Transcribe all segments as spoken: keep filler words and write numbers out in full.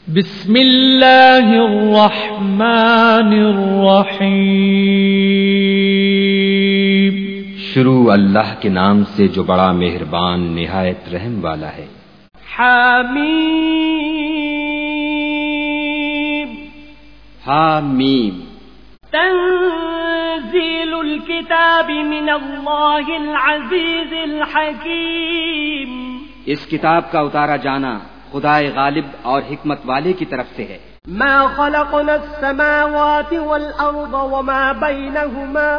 بسم اللہ الرحمن الرحیم۔ شروع اللہ کے نام سے جو بڑا مہربان نہایت رحم والا ہے۔ حامیم حامیم تنزیل الکتاب من اللہ العزیز الحکیم۔ اس کتاب کا اتارا جانا خدائے غالب اور حکمت والے کی طرف سے ہے۔ ما خلقنا السماوات والأرض وما بينهما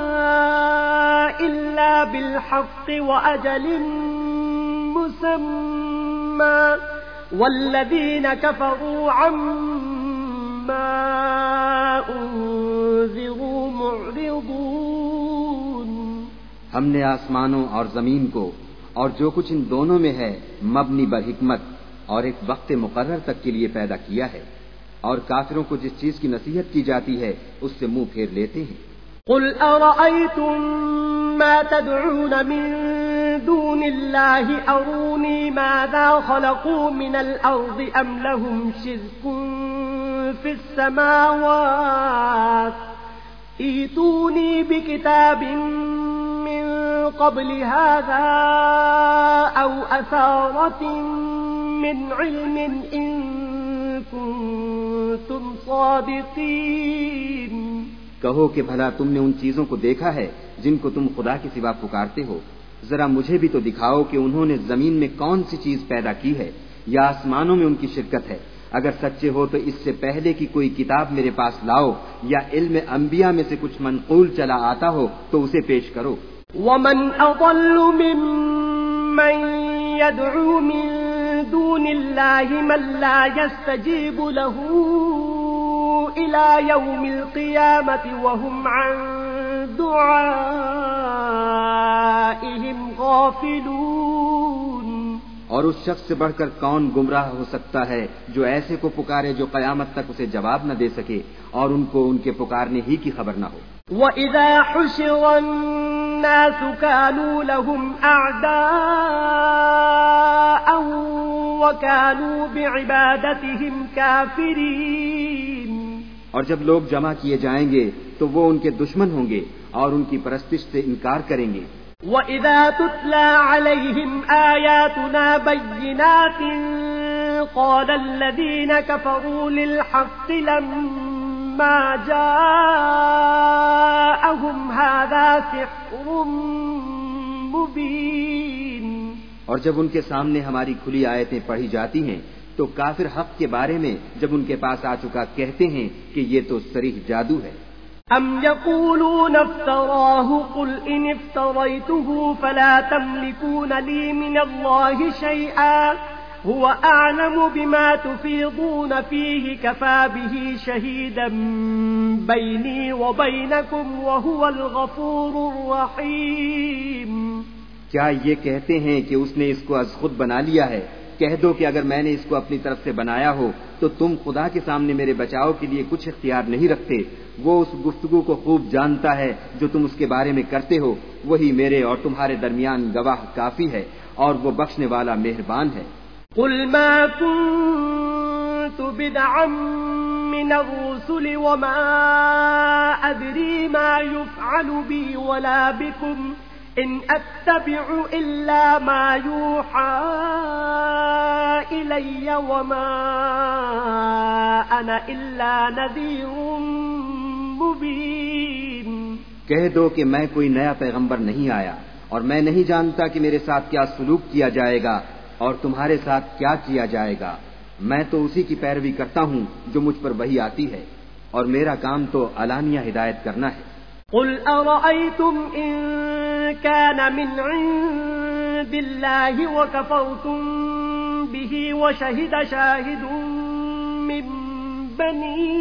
إلا بالحق وأجل مسمى والذين كفروا عما أنذروا معرضون۔ ہم نے آسمانوں اور زمین کو اور جو کچھ ان دونوں میں ہے مبنی بر حکمت اور ایک وقت مقرر تک کے لیے پیدا کیا ہے، اور کافروں کو جس چیز کی نصیحت کی جاتی ہے اس سے منہ پھیر لیتے ہیں۔ قل ارأيتم ما تدعون من دون الله أروني ماذا خلقوا من الأرض أم لهم شرك في السماوات ائتوني بكتاب من قبل هذا أو أثارة من علم إن كنتم صادقين۔ کہو کہ بھلا تم نے ان چیزوں کو دیکھا ہے جن کو تم خدا کے سوا پکارتے ہو؟ ذرا مجھے بھی تو دکھاؤ کہ انہوں نے زمین میں کون سی چیز پیدا کی ہے یا آسمانوں میں ان کی شرکت ہے۔ اگر سچے ہو تو اس سے پہلے کی کوئی کتاب میرے پاس لاؤ، یا علم انبیاء میں سے کچھ منقول چلا آتا ہو تو اسے پیش کرو۔ ومن أضل ممن يدعو من دون الله من لا يستجيب له إلى يوم القيامة وهم عن دعائهم غافلون۔ اور اس شخص سے بڑھ کر کون گمراہ ہو سکتا ہے جو ایسے کو پکارے جو قیامت تک اسے جواب نہ دے سکے اور ان کو ان کے پکارنے ہی کی خبر نہ ہو۔ وَإِذَا حُشِرَ النَّاسُ كَانُوا لَهُمْ أَعْدَاءً وَكَانُوا بِعِبَادَتِهِمْ كَافِرِينَ۔ اور جب لوگ جمع کیے جائیں گے تو وہ ان کے دشمن ہوں گے اور ان کی پرستش سے انکار کریں گے۔ وَإِذَا تُتْلَى عَلَيْهِمْ آيَاتُنَا بَيِّنَاتٍ قَالَ الَّذِينَ كَفَرُوا لِلْحَقِّ لَمَّا جَاءَهُمْ هَذَا سِحْرٌ مُبِينٌ۔ اور جب ان کے سامنے ہماری کھلی آیتیں پڑھی جاتی ہیں تو کافر حق کے بارے میں جب ان کے پاس آ چکا کہتے ہیں کہ یہ تو صریح جادو ہے۔ ام یقولون افتراہ قل ان افتریته فلا تملكون لي من الله شيئا هو اعلم بما تفيضون فيه كفى به شهيدا بيني وبينكم وهو الغفور الرحيم۔ کیا یہ کہتے ہیں کہ اس نے اس کو از خود بنا لیا ہے؟ کہہ دو کہ اگر میں نے اس کو اپنی طرف سے بنایا ہو تو تم خدا کے سامنے میرے بچاؤ کے لیے کچھ اختیار نہیں رکھتے۔ وہ اس گفتگو کو خوب جانتا ہے جو تم اس کے بارے میں کرتے ہو، وہی میرے اور تمہارے درمیان گواہ کافی ہے، اور وہ بخشنے والا مہربان ہے۔ قل ما كنت بدعا من الرسل وما أدري ما يفعل بي ولا بكم إن أتبع إلا ما يوحى إلي وما أنا إلا نذير مبين۔ کہہ دو کہ میں کوئی نیا پیغمبر نہیں آیا، اور میں نہیں جانتا کہ میرے ساتھ کیا سلوک کیا جائے گا اور تمہارے ساتھ کیا کیا جائے گا۔ میں تو اسی کی پیروی کرتا ہوں جو مجھ پر وحی آتی ہے، اور میرا کام تو علانیہ ہدایت کرنا ہے۔ قل أرأيتم إن كان من عند الله وكفرتم به وشهد شاهد من بني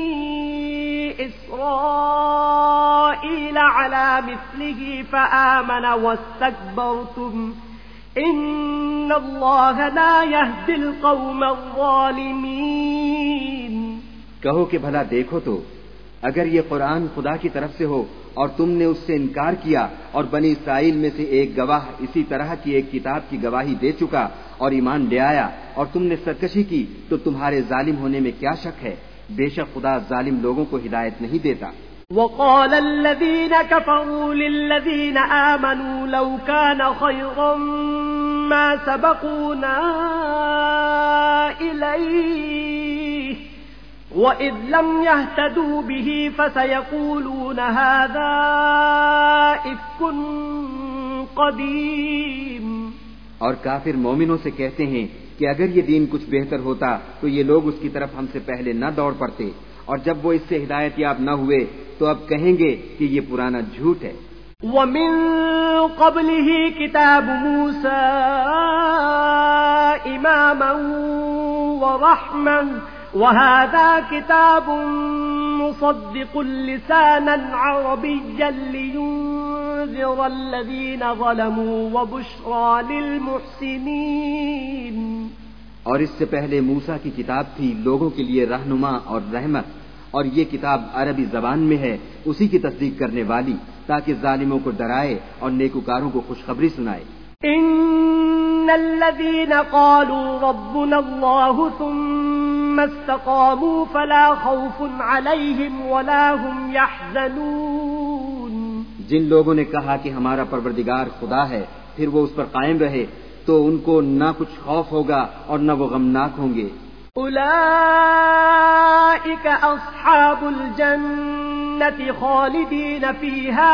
إسرائيل على مثله فآمن واستكبرتم إن الله لا يهدي القوم الظالمين۔ کہو کہ بھلا دیکھو تو اگر یہ قرآن خدا کی طرف سے ہو اور تم نے اس سے انکار کیا اور بنی اسرائیل میں سے ایک گواہ اسی طرح کی ایک کتاب کی گواہی دے چکا اور ایمان لے آیا اور تم نے سرکشی کی تو تمہارے ظالم ہونے میں کیا شک ہے؟ بے شک خدا ظالم لوگوں کو ہدایت نہیں دیتا۔ وقال الذين كفروا للذين آمنوا لو كان خيرا ما سبقونا إليه وإذ لم يهتدوا به فسيقولون هذا إفك قديم۔ اور کافر مومنوں سے کہتے ہیں کہ اگر یہ دین کچھ بہتر ہوتا تو یہ لوگ اس کی طرف ہم سے پہلے نہ دوڑ پڑتے، اور جب وہ اس سے ہدایت یاب نہ ہوئے تو اب کہیں گے کہ یہ پرانا جھوٹ ہے۔ وَمِن قَبْلِهِ كِتَابُ مُوسَى إِمَامًا وَرَحْمَةً وَهَذَا كِتَابٌ مُصَدِّقٌ لِسَانًا عَرَبِيًّا لِيُنذِرَ الَّذِينَ ظَلَمُوا وَبُشْرَى لِلْمُحْسِنِينَ۔ اور اس سے پہلے موسیٰ کی کتاب تھی لوگوں کے لیے رہنما اور رحمت، اور یہ کتاب عربی زبان میں ہے اسی کی تصدیق کرنے والی، تاکہ ظالموں کو ڈرائے اور نیکوکاروں کو خوشخبری سنائے۔ ان الذين قالوا ربنا الله ثم استقاموا فلا خوف عليهم ولا هم يحزنون۔ جن لوگوں نے کہا کہ ہمارا پروردگار خدا ہے پھر وہ اس پر قائم رہے تو ان کو نہ کچھ خوف ہوگا اور نہ وہ غمناک ہوں گے۔ اولئک اصحاب الجنة خالدین فیہا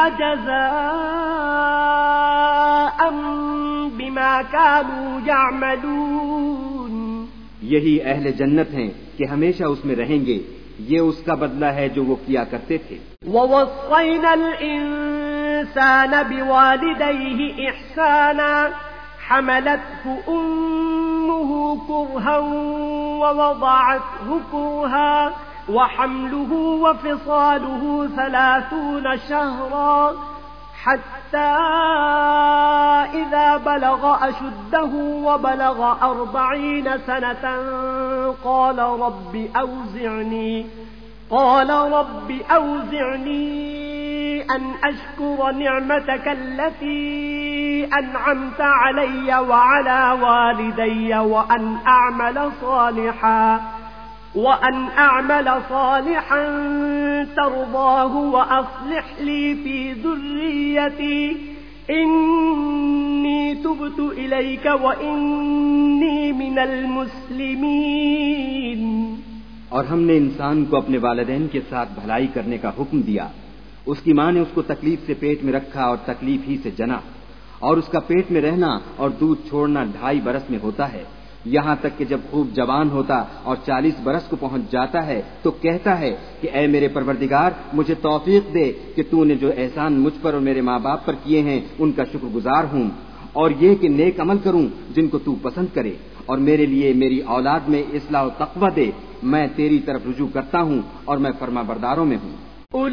جزاء بما كانوا يعملون۔ یہی اہل جنت ہیں کہ ہمیشہ اس میں رہیں گے، یہ اس کا بدلہ ہے جو وہ کیا کرتے تھے۔ ووصینا الانسان بوالدیہ احسانا حملته أمه كرها ووضعته كرها وحمله وفصاله ثلاثون شهرا حتى إذا بلغ أشده وبلغ أربعين سنة قال رب أوزعني قال رب أوزعني أن أشكر نعمتك التي أنعمت علي وعلى والدي وأن أعمل صالحا وأن أعمل صالحا ترضاه وأصلح لي في ذريتي إني تبت إليك وإني من المسلمين۔ اور ہم نے انسان کو اپنے والدین کے ساتھ بھلائی کرنے کا حکم دیا۔ اس کی ماں نے اس کو تکلیف سے پیٹ میں رکھا اور تکلیف ہی سے جنا، اور اس کا پیٹ میں رہنا اور دودھ چھوڑنا ڈھائی برس میں ہوتا ہے، یہاں تک کہ جب خوب جوان ہوتا اور چالیس برس کو پہنچ جاتا ہے تو کہتا ہے کہ اے میرے پروردگار مجھے توفیق دے کہ تو نے جو احسان مجھ پر اور میرے ماں باپ پر کیے ہیں ان کا شکر گزار ہوں، اور یہ کہ نیک عمل کروں جن کو تو پسند کرے، اور میرے لیے میری اولاد میں اصلاح و تقوی دے، میں تیری طرف رجوع کرتا ہوں اور میں فرما برداروں میں ہوں۔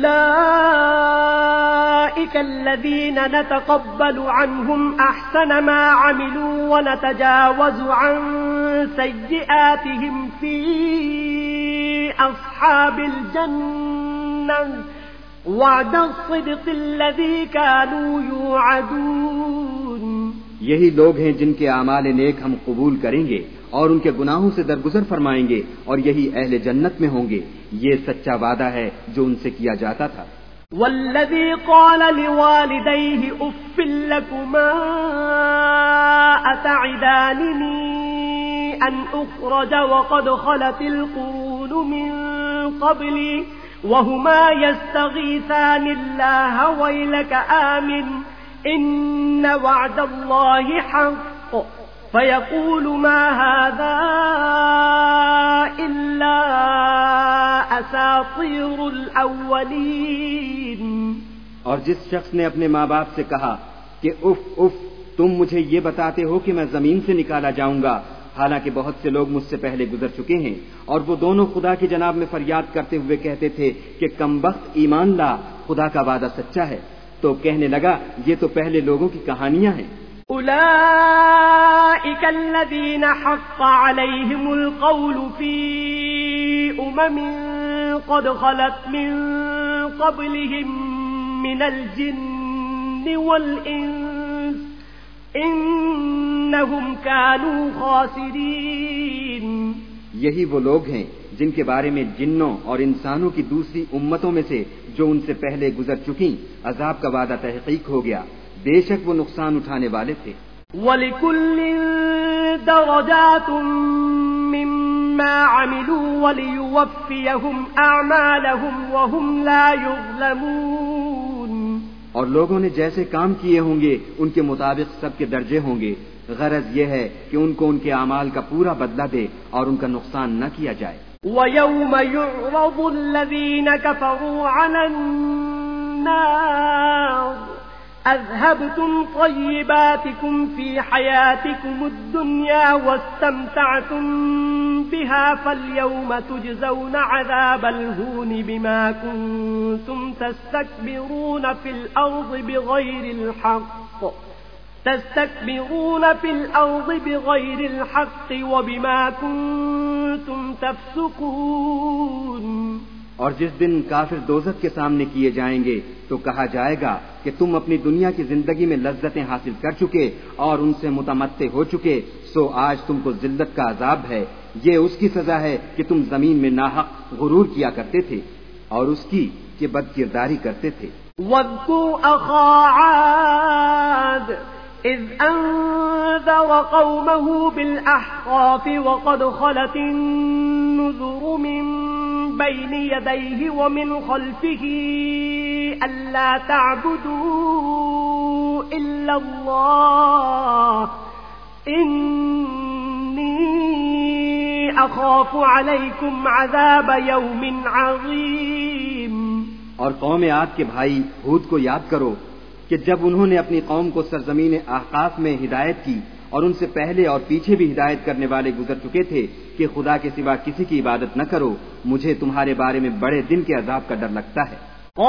أولئك الذين نتقبل عنهم أحسن ما عملوا ونتجاوز عن سيئاتهم في أصحاب الجنة وعد الصدق الذي كانوا يوعدون۔ یہی لوگ ہیں جن کے اعمال نیک ہم قبول کریں گے اور ان کے گناہوں سے درگزر فرمائیں گے، اور یہی اہل جنت میں ہوں گے، یہ سچا وعدہ ہے جو ان سے کیا جاتا تھا۔ والذی قال لوالدیہ اف لکما اتعداننی ان اخرج وقد خلت القرون من قبلی وهما يستغيثان الله ويلك آمن إن وعد الله حق فيقول ما هذا إلا أساطير الأولين۔ اور جس شخص نے اپنے ماں باپ سے کہا کہ اف اف تم مجھے یہ بتاتے ہو کہ میں زمین سے نکالا جاؤں گا، حالانکہ بہت سے لوگ مجھ سے پہلے گزر چکے ہیں، اور وہ دونوں خدا کی جناب میں فریاد کرتے ہوئے کہتے تھے کہ کمبخت ایمان لا، خدا کا وعدہ سچا ہے، تو کہنے لگا یہ تو پہلے لوگوں کی کہانیاں ہیں۔ أولئك الذين حق عليهم القول في أمم قد خلت من قبلهم من الجن والإنس إنهم كانوا خاسرين. یہی وہ لوگ ہیں جن کے بارے میں جنوں اور انسانوں کی دوسری امتوں میں سے جو ان سے پہلے گزر چکیں عذاب کا وعدہ تحقیق ہو گیا، بے شک وہ نقصان اٹھانے والے تھے. وَلِكُلٍّ دَرَجَاتٌ مِّمَّا عَمِلُوا وَلِيُوَفِّيَهُمْ أَعْمَالَهُمْ وَهُمْ لَا يُظْلَمُونَ. اور لوگوں نے جیسے کام کیے ہوں گے ان کے مطابق سب کے درجے ہوں گے. غرض یہ ہے کہ ان کو ان کے اعمال کا پورا بدلہ دے اور ان کا نقصان نہ کیا جائے. وَيَوْمَ يُعْرَضُ الَّذِينَ كَفَرُوا عَلَى النَّارِ أَذْهَبْتُمْ طَيِّبَاتِكُمْ فِي حَيَاتِكُمُ الدُّنْيَا وَاسْتَمْتَعْتُمْ بِهَا فَالْيَوْمَ تُجْزَوْنَ عَذَابَ الْهُونِ بِمَا كُنتُمْ تَسْتَكْبِرُونَ فِي الْأَرْضِ بِغَيْرِ الْحَقِّ تستكبرون في الأرض بغير الحق وبما كنتم تفسقون. اور جس دن کافر دوزخ کے سامنے کیے جائیں گے تو کہا جائے گا کہ تم اپنی دنیا کی زندگی میں لذتیں حاصل کر چکے اور ان سے متمتع ہو چکے، سو آج تم کو ذلت کا عذاب ہے. یہ اس کی سزا ہے کہ تم زمین میں ناحق غرور کیا کرتے تھے اور اس کی کہ بد کرداری کرتے تھے. وَاذْكُرْ أَخَا عَادٍ إِذْ أَنذَرَ قَوْمَهُ بِالْأَحْقَافِ وَقَدْ خَلَتِ النُّذُرُ مِنْ بَيْنِ يَدَيْهِ وَمِنْ خَلْفِهِ أَلَّا تَعْبُدُوا إِلَّا اللَّهَ إِنِّي أَخَافُ عَلَيْكُمْ عَذَابَ يَوْمٍ عَظِيمٍ. اور قوم عاد کے بھائی ہود کو یاد کرو کہ جب انہوں نے اپنی قوم کو سرزمین احقاف میں ہدایت کی اور ان سے پہلے اور پیچھے بھی ہدایت کرنے والے گزر چکے تھے کہ خدا کے سوا کسی کی عبادت نہ کرو، مجھے تمہارے بارے میں بڑے دن کے عذاب کا ڈر لگتا ہے.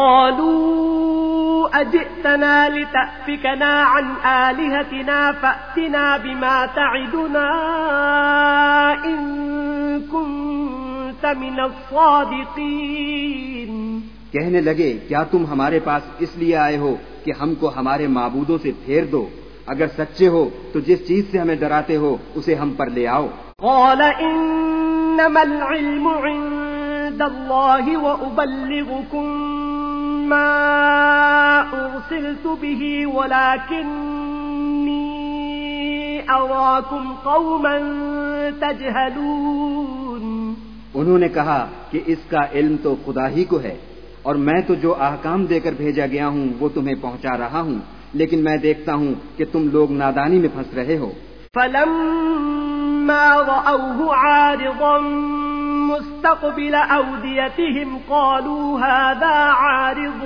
قالوا أجئتنا لتأفكنا عن آلهتنا فأتنا بما تعدنا إن كنت من الصادقين. کہنے لگے کیا تم ہمارے پاس اس لیے آئے ہو کہ ہم کو ہمارے معبودوں سے پھیر دو؟ اگر سچے ہو تو جس چیز سے ہمیں ڈراتے ہو اسے ہم پر لے آؤ. قال انما العلم عند الله وأبلغكم ما أرسلت به ولكني أراكم قوما تجهلون. انہوں نے کہا کہ اس کا علم تو خدا ہی کو ہے اور میں تو جو احکام دے کر بھیجا گیا ہوں وہ تمہیں پہنچا رہا ہوں، لیکن میں دیکھتا ہوں کہ تم لوگ نادانی میں پھنس رہے ہو. فلما رأوه عارضا مستقبل أوديتهم قالوا هذا عارض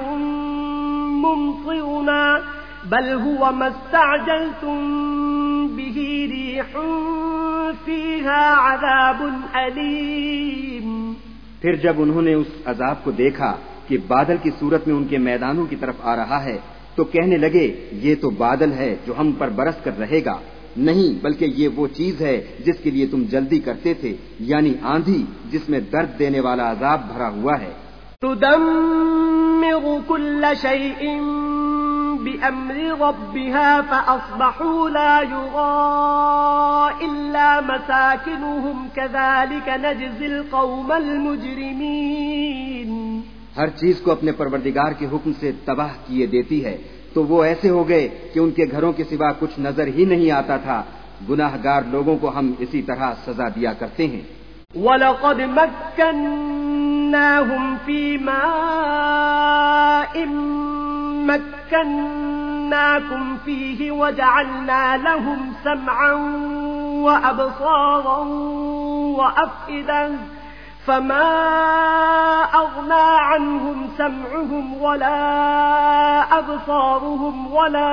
ممطرنا بل هو ما استعجلتم به ريح فيها عذاب أليم. پھر جب انہوں نے اس عذاب کو دیکھا کہ بادل کی صورت میں ان کے میدانوں کی طرف آ رہا ہے تو کہنے لگے یہ تو بادل ہے جو ہم پر برس کر رہے گا، نہیں بلکہ یہ وہ چیز ہے جس کے لیے تم جلدی کرتے تھے، یعنی آندھی جس میں درد دینے والا عذاب بھرا ہوا ہے. تدمر كل شيء بأمر ربها فأصبحوا لا يرى إلا مساكنهم كذلك نجزي القوم المجرمين. ہر چیز کو اپنے پروردگار کے حکم سے تباہ کیے دیتی ہے، تو وہ ایسے ہو گئے کہ ان کے گھروں کے سوا کچھ نظر ہی نہیں آتا تھا. گناہ گار لوگوں کو ہم اسی طرح سزا دیا کرتے ہیں. وَلَقَدْ مَكَّنَّاهُمْ فِي مَاءٍ مَكَّنَّاكُمْ فِيهِ وَجَعَلْنَا لَهُمْ سَمْعًا وَأَبْصَارًا وَأَفْئِدَةً فما أغنى عنهم سمعهم ولا أبصارهم ولا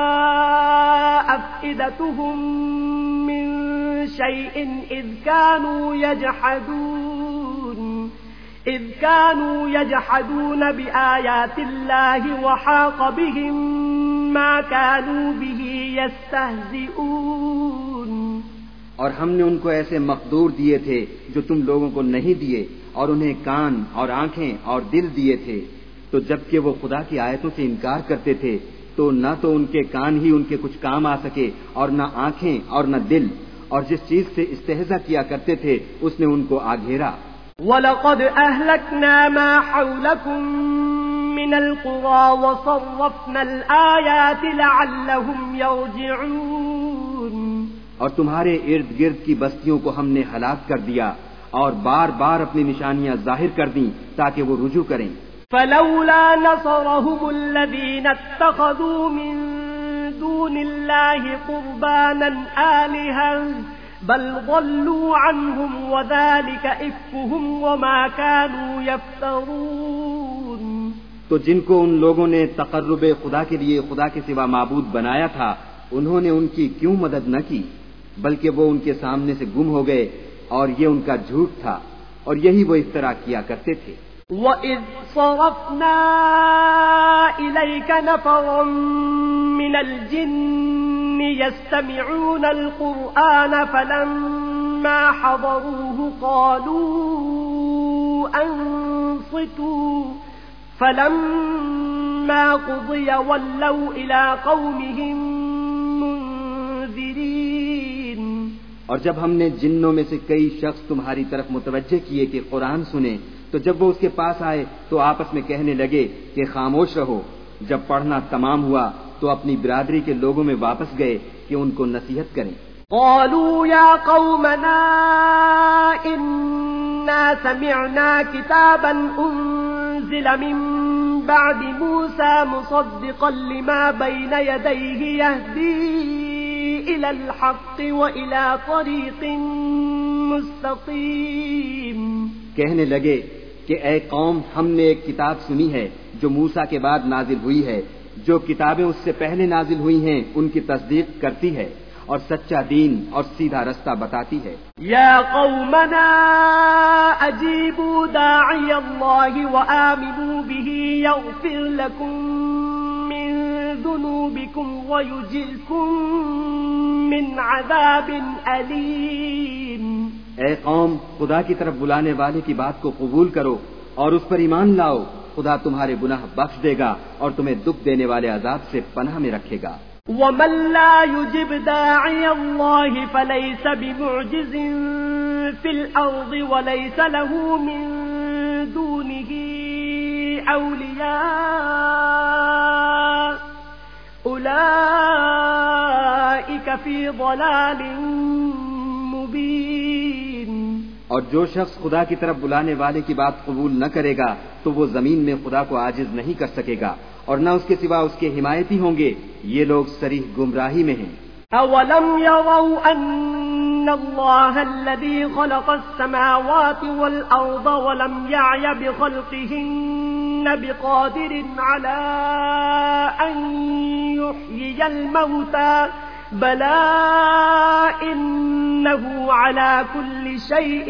أفئدتهم من شيء إذ كانوا يجحدون إذ كانوا يجحدون بآيات الله وحاق بهم ما كانوا به يستهزئون. اور ہم نے ان کو ایسے مقدور دیے تھے جو تم لوگوں کو نہیں دیے، اور انہیں کان اور آنکھیں اور دل دیے تھے، تو جبکہ وہ خدا کی آیتوں سے انکار کرتے تھے تو نہ تو ان کے کان ہی ان کے کچھ کام آ سکے اور نہ آنکھیں اور نہ دل، اور جس چیز سے استہزاء کیا کرتے تھے اس نے ان کو آ گھیرا۔ وَلَقَدْ أَهْلَكْنَا مَا حَوْلَكُمْ مِنَ الْقُرَى وَصَرَّفْنَا الْآيَاتِ لَعَلَّهُمْ يَرْجِعُونَ، اور تمہارے ارد گرد کی بستیوں کو ہم نے ہلاک کر دیا اور بار بار اپنی نشانیاں ظاہر کر دیں تاکہ وہ رجوع کریں۔ فَلَوْلَا نَصَرَهُمُ الَّذِينَ اتَّخَذُوا مِن دُونِ اللَّهِ قُرْبَانًا آلِهَةً بَلْ ضَلُّوا عَنْهُمْ وَذَلِكَ إِفْكُهُمْ وَمَا كَانُوا يَفْتَرُونَ۔ تو جن کو ان لوگوں نے تقرب خدا کے لیے خدا کے سوا معبود بنایا تھا، انہوں نے ان کی کیوں مدد نہ کی، بلکہ وہ ان کے سامنے سے گم ہو گئے، اور یہ ان کا جھوٹ تھا، اور یہی وہ افترا کیا کرتے تھے۔ وَإِذْ صَرَفْنَا إِلَيْكَ نَفَرًا مِنَ الْجِنِّ يَسْتَمِعُونَ الْقُرْآنَ فَلَمَّا حَضَرُوهُ قَالُوا أَنصِتُوا فَلَمَّا قُضِيَ وَلَّوْا إِلَى قَوْمِهِمْ مُنذِرِينَ۔ اور جب ہم نے جنوں میں سے کئی شخص تمہاری طرف متوجہ کیے کہ قرآن سنیں، تو جب وہ اس کے پاس آئے تو آپس میں کہنے لگے کہ خاموش رہو۔ جب پڑھنا تمام ہوا تو اپنی برادری کے لوگوں میں واپس گئے کہ ان کو نصیحت کریں۔ قالوا يا قومنا إنا سمعنا كتابا أنزل من بعد موسى مصدقا لما بين يديه يهدي إلى الحق وإلى طريق مستقيم۔ کہنے لگے کہ اے قوم، ہم نے ایک کتاب سنی ہے جو موسیٰ کے بعد نازل ہوئی ہے، جو کتابیں اس سے پہلے نازل ہوئی ہیں ان کی تصدیق کرتی ہے اور سچا دین اور سیدھا رستہ بتاتی ہے۔ یا قومنا اجیبوا داعی اللہ وآمنوا به یغفر لکم من ذنوبکم ویجرکم من عذاب علیم۔ اے قوم، خدا کی طرف بلانے والے کی بات کو قبول کرو اور اس پر ایمان لاؤ، خدا تمہارے گناہ بخش دے گا اور تمہیں دکھ دینے والے عذاب سے پناہ میں رکھے گا۔ ومن لا يجب داعي الله فليس بمعجز في الأرض وليس له من دونه أولياء أولئك في ضلال مبين۔ اور جو شخص خدا کی طرف بلانے والے کی بات قبول نہ کرے گا تو وہ زمین میں خدا کو عاجز نہیں کر سکے گا، اور نہ اس کے سوا اس کے حمایتی ہوں گے۔ یہ لوگ صریح گمراہی میں ہیں۔ اولم يروا ان الله الذي خلق السماوات والارض ولم يعي بخلقهن بقادر على ان يحيي الموتى بلى انه على كل شيء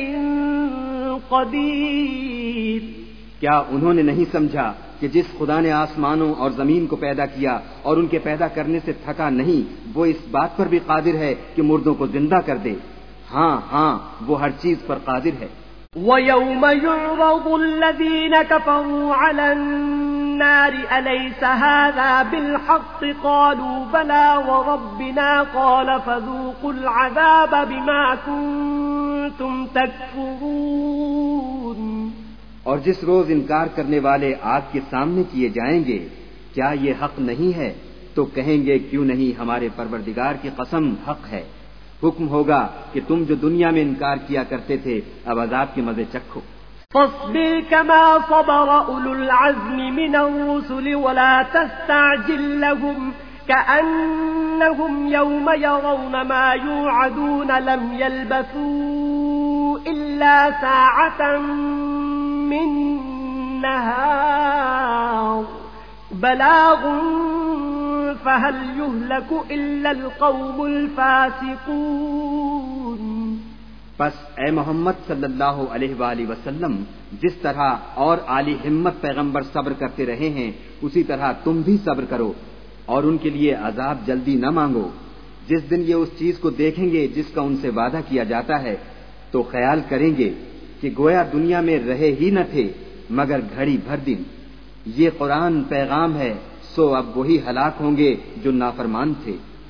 قدير۔ کیا انہوں نے نہیں سمجھا کہ جس خدا نے آسمانوں اور زمین کو پیدا کیا اور ان کے پیدا کرنے سے تھکا نہیں، وہ اس بات پر بھی قادر ہے کہ مردوں کو زندہ کر دے؟ ہاں ہاں، وہ ہر چیز پر قادر ہے۔ وَيَوْمَ يُعْرَضُ الَّذِينَ كَفَرُوا عَلَى النَّارِ أَلَيْسَ هَذَا بِالْحَقِّ قَالُوا بَلَى وَرَبِّنَا قَالَ فَذُوقُوا الْعَذَابَ بِمَا كُنتُمْ تَكْفُرُونَ۔ اور جس روز انکار کرنے والے آگ کے سامنے کیے جائیں گے، کیا یہ حق نہیں ہے؟ تو کہیں گے کیوں نہیں، ہمارے پروردگار کی قسم حق ہے۔ حکم ہوگا کہ تم جو دنیا میں انکار کیا کرتے تھے اب عذاب کے مزے چکھو۔ فاصبر كما صبر أولو العزم من الرسل ولا تستعجل لهم كأنهم يوم يرون ما يوعدون لم يلبثوا إلا ساعة من نهار بلاغ فهل يهلك إلا القوم الفاسقون۔ پس اے محمد صلی اللہ علیہ وآلہ وسلم، جس طرح اور عالی ہمت پیغمبر صبر کرتے رہے ہیں اسی طرح تم بھی صبر کرو، اور ان کے لیے عذاب جلدی نہ مانگو۔ جس دن یہ اس چیز کو دیکھیں گے جس کا ان سے وعدہ کیا جاتا ہے تو خیال کریں گے کہ گویا دنیا میں رہے ہی نہ تھے مگر گھڑی بھر دن. یہ قرآن پیغام ہے، سو اب وہی ہلاک ہوں گے جو نافرمان تھے.